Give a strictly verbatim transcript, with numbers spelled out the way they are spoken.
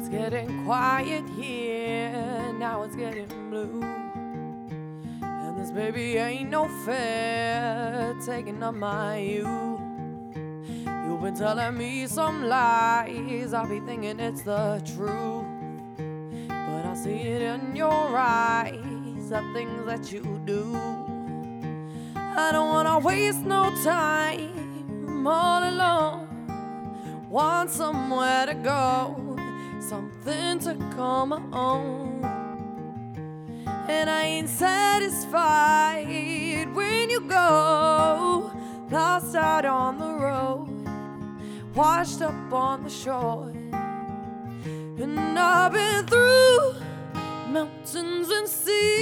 It's getting quiet here, now it's getting blue. And this baby ain't no fair, taking up my youth. You've been telling me some lies, I'll be thinking it's the truth. But I see it in your eyes, the things that you do. I don't wanna waste no time all alone. Want somewhere to go, something to call my own. And I ain't satisfied when you go, lost out on the road, washed up on the shore. And I've been through mountains and seas.